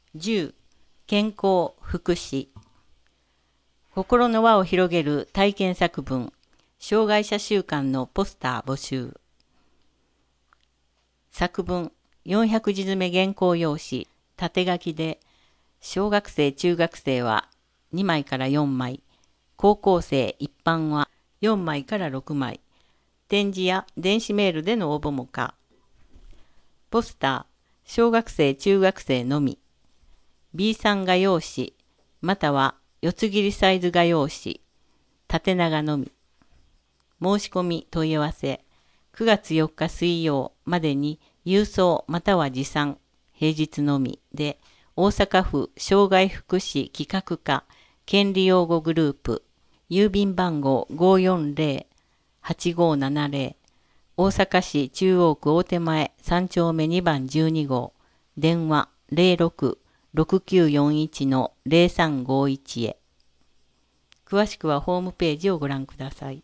10、健康、福祉。心の輪を広げる体験作文、障害者週間のポスター募集。作文、400字詰め原稿用紙、縦書きで、小学生、中学生は2枚から4枚、高校生、一般は4枚から6枚、展示や電子メールでの応募も可。ポスター、小学生、中学生のみ。B3 画用紙、または四つ切りサイズ画用紙、縦長のみ。申し込み問い合わせ、9月4日水曜までに郵送または持参、平日のみで、大阪府障害福祉企画課権利擁護グループ、郵便番号540-8570、大阪市中央区大手前3丁目2番12号、電話06-6941-0351へ。詳しくはホームページをご覧ください。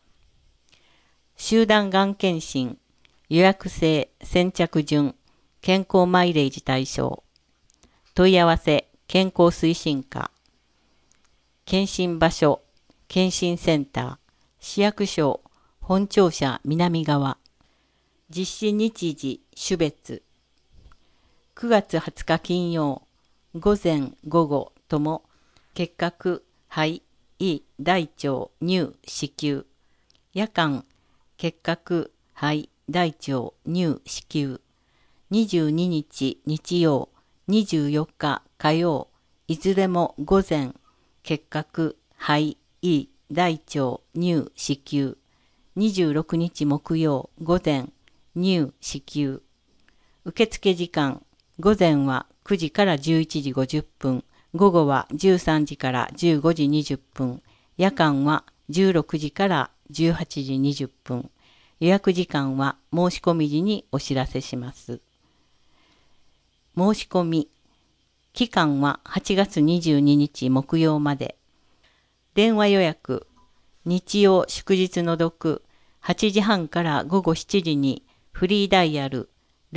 集団がん検診、予約制、先着順、健康マイレージ対象。問い合わせ、健康推進課。検診場所、検診センター、市役所、本庁舎南側。実施日時、種別。9月20日金曜、午前午後とも、結核、肺、胃、大腸、乳、子宮。夜間、結核、肺、大腸、乳、子宮。22日日曜、24日火曜、いずれも午前、結核、肺、胃、大腸、乳、子宮。26日木曜、午前、乳、子宮。受付時間、午前は9時から11時50分、午後は13時から15時20分、夜間は16時から18時20分。予約時間は申し込み時にお知らせします。申し込み。期間は8月22日木曜まで。電話予約。日曜祝日除く8時半から午後7時にフリーダイヤル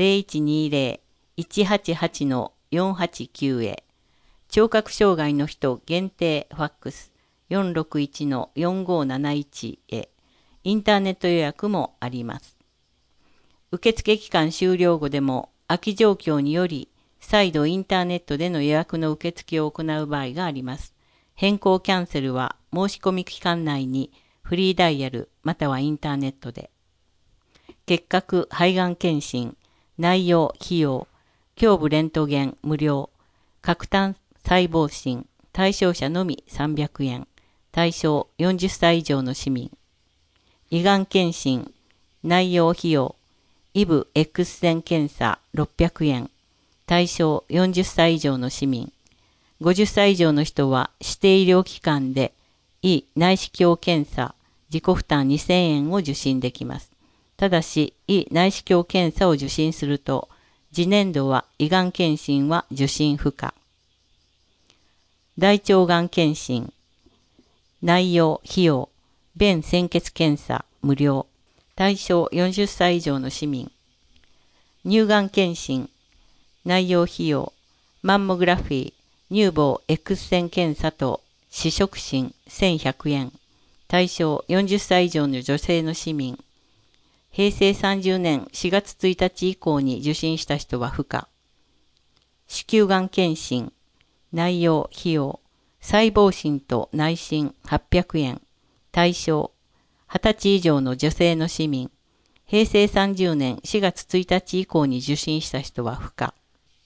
0120-188-489 へ。聴覚障害の人限定ファックス 461-4571 へ。インターネット予約もあります。受付期間終了後でも空き状況により再度インターネットでの予約の受付を行う場合があります。変更キャンセルは申し込み期間内にフリーダイヤルまたはインターネットで。結核肺がん検診、内容費用、胸部レントゲン無料、核単細胞診、対象者のみ300円、対象40歳以上の市民。胃がん検診、内容費用、イブ X 線検査600円、対象40歳以上の市民。50歳以上の人は指定医療機関で胃内視鏡検査、自己負担2000円を受診できます。ただし、胃内視鏡検査を受診すると、次年度は胃がん検診は受診不可。大腸がん検診、内容費用、便潜血検査無料、対象40歳以上の市民。乳がん検診、内容費用、マンモグラフィー、乳房 X 線検査と試食診1100円、対象40歳以上の女性の市民。平成30年4月1日以降に受診した人は不可。子宮がん検診、内容費用、細胞診と内診800円、対象20歳以上の女性の市民。平成30年4月1日以降に受診した人は不可。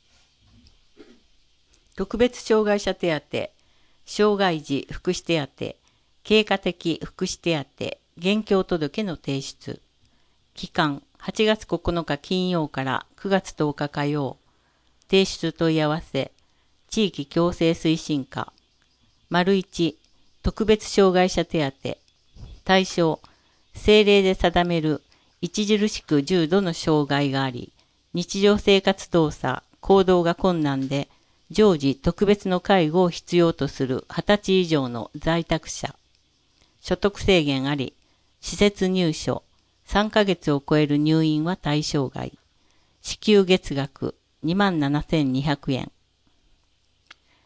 特別障害者手当、障害児福祉手当、経過的福祉手当、現況届の提出。期間8月9日金曜から9月10日火曜。提出問い合わせ。地域共生推進課。1、特別障害者手当。対象、政令で定める著しく重度の障害があり、日常生活動作、行動が困難で、常時特別の介護を必要とする20歳以上の在宅者。所得制限あり、施設入所、3ヶ月を超える入院は対象外。支給月額27,200円。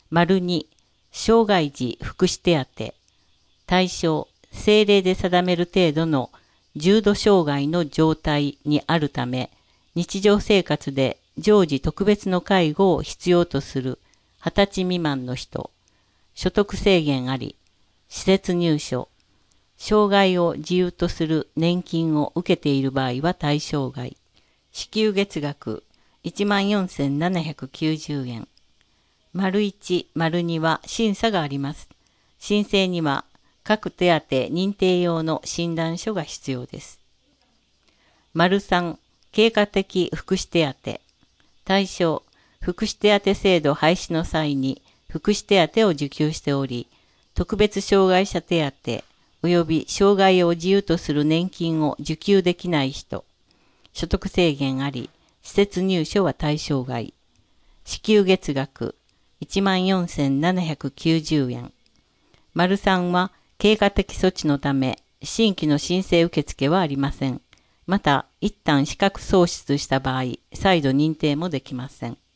2、障害児福祉手当。対象、政令で定める程度の重度障害の状態にあるため、日常生活で常時特別の介護を必要とする20歳未満の人、所得制限あり、施設入所、障害を自由とする年金を受けている場合は対象外。支給月額14,790円。1、2は審査があります。申請には各手当認定用の診断書が必要です。3、経過的福祉手当。対象、福祉手当制度廃止の際に福祉手当を受給しており、特別障害者手当及び障害を自由とする年金を受給できない人、所得制限あり、施設入所は対象外。支給月額14,790円。3は経過的措置のため、新規の申請受付はありません。また、一旦資格喪失した場合、再度認定もできません。